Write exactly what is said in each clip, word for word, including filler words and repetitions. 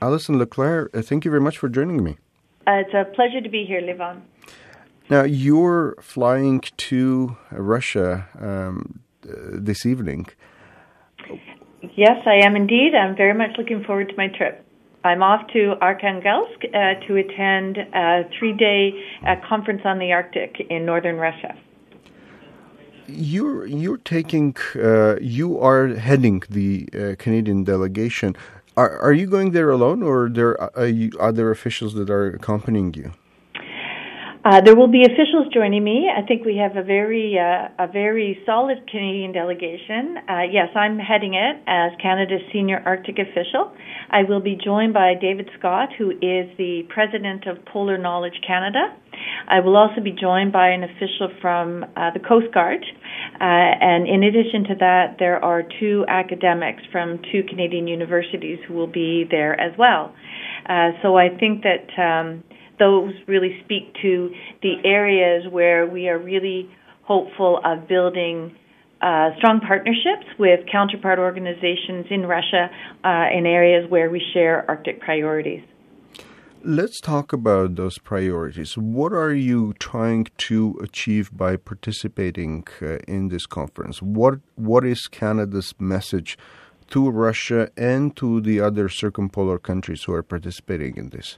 Alison Leclerc, uh, thank you very much for joining me. Uh, it's a pleasure to be here, Levon. Now, you're flying to Russia um, uh, this evening. Yes, I am indeed. I'm very much looking forward to my trip. I'm off to Arkhangelsk uh, to attend a three-day uh, conference on the Arctic in northern Russia. You're you're taking uh, you are heading the uh, Canadian delegation. Are are you going there alone, or there are you, other officials that are accompanying you? Uh, there will be officials joining me. I think we have a very uh, a very solid Canadian delegation. Uh, yes, I'm heading it as Canada's senior Arctic official. I will be joined by David Scott, who is the president of Polar Knowledge Canada. I will also be joined by an official from uh, the Coast Guard. Uh, and in addition to that, there are two academics from two Canadian universities who will be there as well. Uh, so I think that um, those really speak to the areas where we are really hopeful of building uh, strong partnerships with counterpart organizations in Russia uh, in areas where we share Arctic priorities. Let's talk about those priorities. What are you trying to achieve by participating uh, in this conference? What What is Canada's message to Russia and to the other circumpolar countries who are participating in this?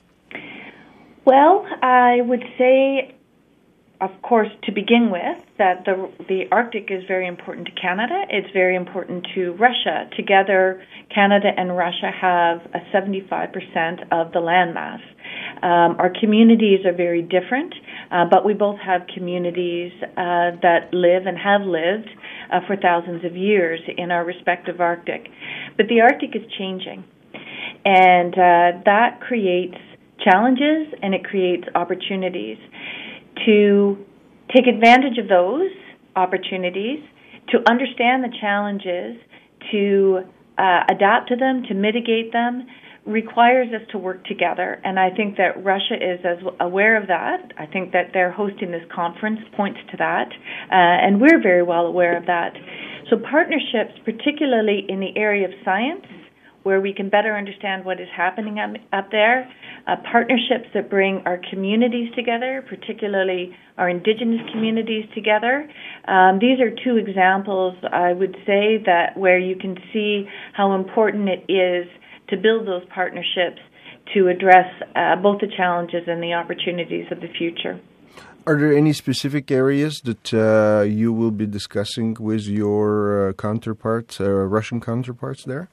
Well, I would say, of course, to begin with, that the the Arctic is very important to Canada. It's very important to Russia. Together, Canada and Russia have a seventy-five percent of the landmass. Um, our communities are very different, uh, but we both have communities uh, that live and have lived uh, for thousands of years in our respective Arctic. But the Arctic is changing, and uh, that creates challenges and it creates opportunities. To take advantage of those opportunities, to understand the challenges, to uh, adapt to them, to mitigate them, requires us to work together. And I think that Russia is as aware of that. I think that they're hosting this conference points to that. Uh, and we're very well aware of that. So partnerships, particularly in the area of science, where we can better understand what is happening up, up there, uh, partnerships that bring our communities together, particularly our Indigenous communities together. Um, these are two examples, I would say, that where you can see how important it is to build those partnerships to address uh, both the challenges and the opportunities of the future. Are there any specific areas that uh, you will be discussing with your uh, counterparts, uh, Russian counterparts there?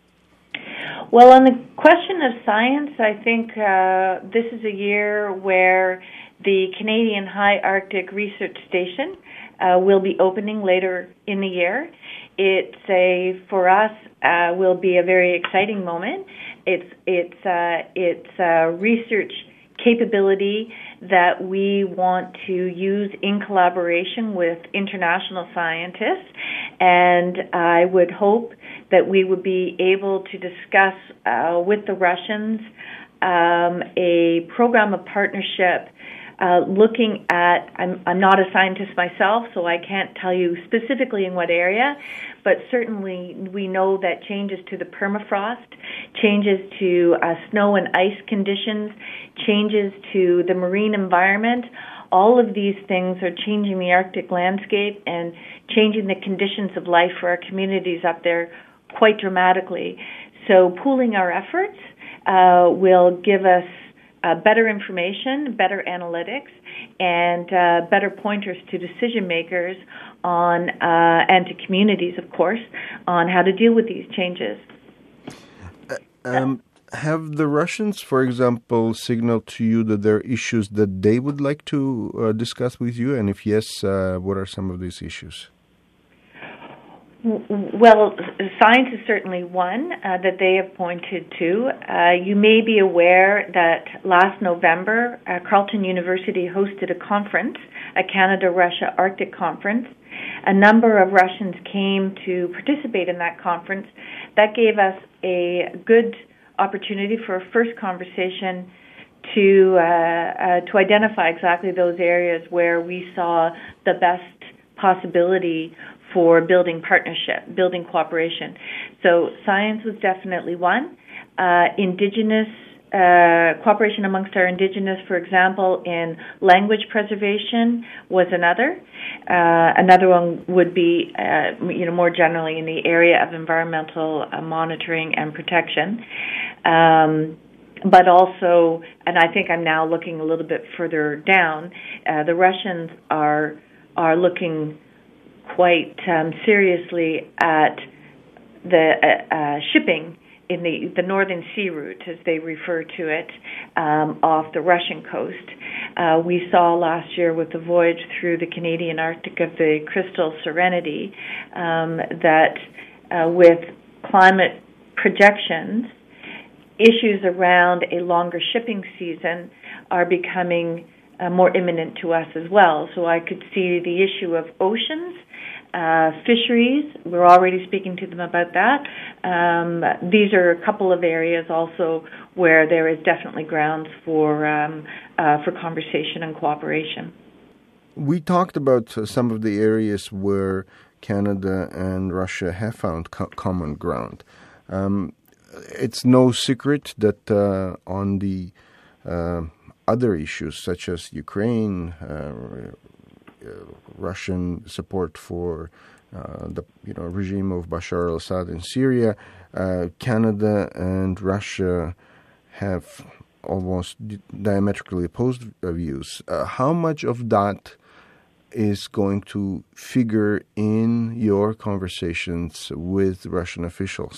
Well, on the question of science, I think uh, this is a year where the Canadian High Arctic Research Station uh, will be opening later in the year. It's a, for us, uh, will be a very exciting moment. It's it's uh, it's a research capability that we want to use in collaboration with international scientists, and I would hope that we would be able to discuss uh, with the Russians um, a program of partnership uh, looking at, I'm, I'm not a scientist myself, so I can't tell you specifically in what area, but certainly we know that changes to the permafrost, changes to uh, snow and ice conditions, changes to the marine environment, all of these things are changing the Arctic landscape and changing the conditions of life for our communities up there quite dramatically. So pooling our efforts uh, will give us uh, better information, better analytics, and uh, better pointers to decision makers on uh, and to communities, of course, on how to deal with these changes. Uh, um, have the Russians, for example, signaled to you that there are issues that they would like to uh, discuss with you? And if yes, uh, what are some of these issues? Well, science is certainly one uh, that they have pointed to. Uh, you may be aware that last November, uh, Carleton University hosted a conference, a Canada-Russia Arctic conference. A number of Russians came to participate in that conference. That gave us a good opportunity for a first conversation to uh, uh, to identify exactly those areas where we saw the best possibility for building partnership, building cooperation. So science was definitely one. Uh, indigenous uh, cooperation amongst our indigenous, for example, in language preservation was another. Uh, another one would be, uh, you know, more generally in the area of environmental uh, monitoring and protection. Um, but also, and I think I'm now looking a little bit further down, uh, the Russians are are looking quite um, seriously at the uh, uh, shipping in the, the Northern Sea Route, as they refer to it, um, off the Russian coast. Uh, we saw last year with the voyage through the Canadian Arctic of the Crystal Serenity um, that uh, with climate projections, issues around a longer shipping season are becoming uh, more imminent to us as well. So I could see the issue of oceans, Uh, fisheries, we're already speaking to them about that. Um, these are a couple of areas also where there is definitely grounds for um, uh, for conversation and cooperation. We talked about uh, some of the areas where Canada and Russia have found co- common ground. Um, it's no secret that uh, on the uh, other issues such as Ukraine, uh, Uh, Russian support for uh, the you know regime of Bashar al-Assad in Syria, uh, Canada and Russia have almost diametrically opposed views. Uh, how much of that is going to figure in your conversations with Russian officials?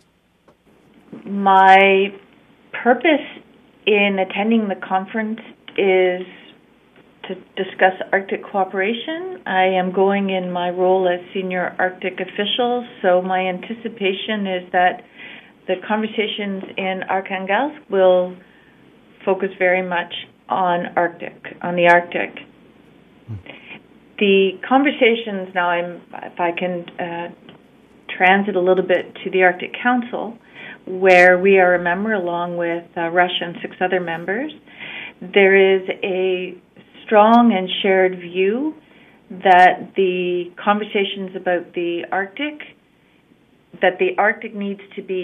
My purpose in attending the conference is to discuss Arctic cooperation. I am going in my role as senior Arctic official, so my anticipation is that the conversations in Arkhangelsk will focus very much on Arctic, on the Arctic. Hmm. The conversations now, I'm, if I can uh, transit a little bit to the Arctic Council, where we are a member along with uh, Russia and six other members, there is a strong and shared view that the conversations about the Arctic, that the Arctic needs to be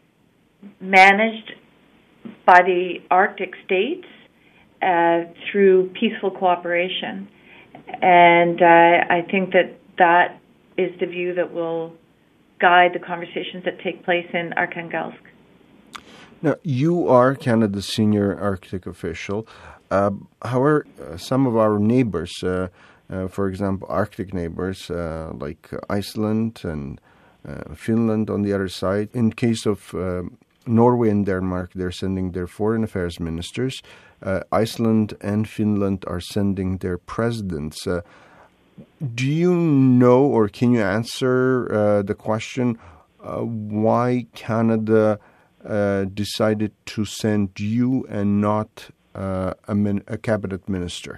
managed by the Arctic states uh, through peaceful cooperation. And uh, I think that that is the view that will guide the conversations that take place in Arkhangelsk. Now, you are Canada's senior Arctic official. Uh, however, uh, some of our neighbors, uh, uh, for example, Arctic neighbors uh, like Iceland and uh, Finland on the other side, in case of uh, Norway and Denmark, they're sending their foreign affairs ministers. Uh, Iceland and Finland are sending their presidents. Uh, do you know, or can you answer uh, the question uh, why Canada uh, decided to send you and not Uh, a, min- a cabinet minister?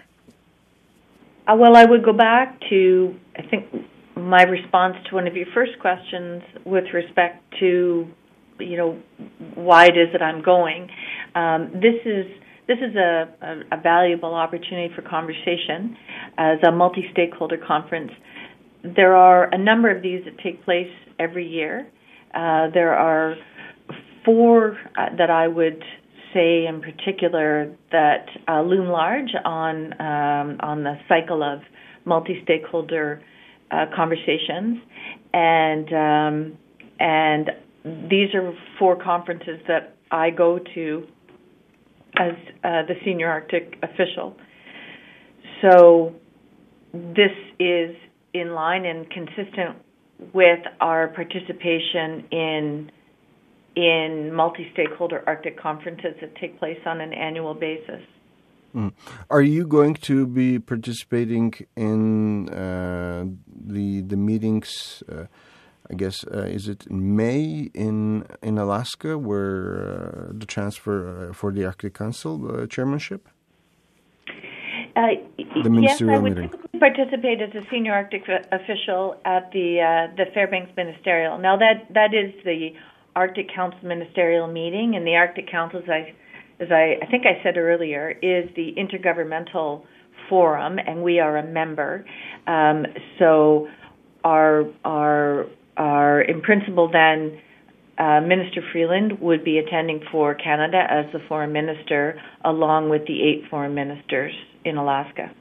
Uh, well, I would go back to, I think, my response to one of your first questions with respect to, you know, why it is that I'm going. Um, this is this is a, a, a valuable opportunity for conversation as a multi-stakeholder conference. There are a number of these that take place every year. Uh, there are four uh, that I would say in particular that uh, loom large on um, on the cycle of multi-stakeholder uh, conversations, and um, and these are four conferences that I go to as uh, the senior Arctic official. So this is in line and consistent with our participation in in multi-stakeholder Arctic conferences that take place on an annual basis. Mm. Are you going to be participating in uh, the the meetings? Uh, I guess uh, is it in May in in Alaska, where uh, the transfer uh, for the Arctic Council uh, chairmanship? Uh, the ministerial yes, I would meeting. typically participate as a senior Arctic official at the uh, the Fairbanks Ministerial. Now that that is the Arctic Council ministerial meeting, and the Arctic Council, as I, as I, I think I said earlier, is the intergovernmental forum, and we are a member. Um, so, our our our in principle then uh, Minister Freeland would be attending for Canada as the foreign minister, along with the eight foreign ministers in Alaska.